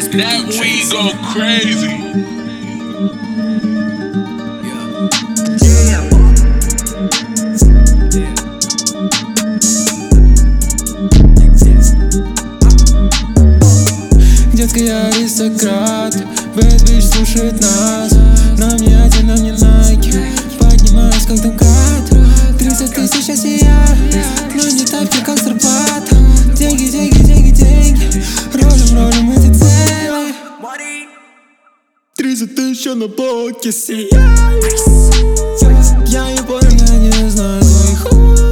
That weed go crazy. Детка, я аристократ, bad bitch слушает нас. На мне один, на мне Nike. Поднимаюсь как домкат. 30 тысяч, а я, но не тапки, как зарплата. Деньги, деньги, деньги, деньги. Ролим эти цели. 30 тысяч на блоке сияй. Я не понял, я не знаю твоих.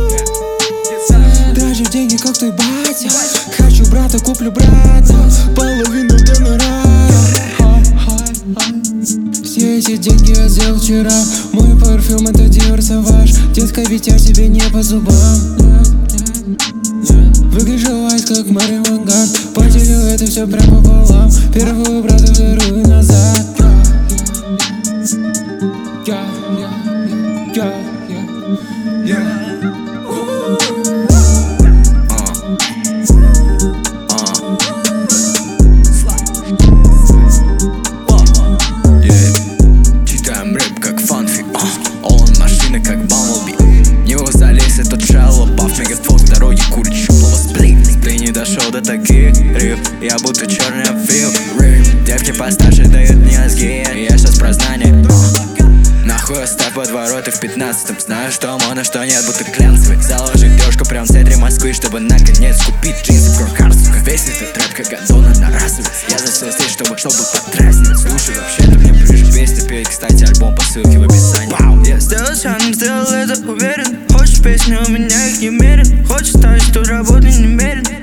Трачу деньги, как твой батя. Хочу брата, куплю брата. Половину гонорара. Все эти деньги я сделал вчера. Мой парфюм это Dior Sauvage. Детка, ведь я тебе не по зубам. Выгляжу вайс, как Мари Вангард. Поделю это все прям пополам. Первую брата, вторую назад. Читаем рэп как фанфик. Он машины как Бамблби. В него залез этот шалопав. Мегафон в дороге курит шумного сплит. Ты не дошел до таких рыб. Я будто черный обвил. Девки постарше дают мне мозги. Я сейчас прознание. Нахуй оставь подвороты в 15-м. Знаю, что можно, что нет, будто глянцевый. Заложи девушку прям в центре Москвы, чтобы наконец купить джинсы в Крокхард. Сука, весь этот рэп как гадона на расовый. Я засел здесь, чтобы подразнивать. Слушай, вообще-то мне ближе песни петь. Кстати, альбом по ссылке в описании. Я сделал шагом, сделал это уверен. Хочешь песню, у меня их немерен. Хочешь ставить, что работы немерен.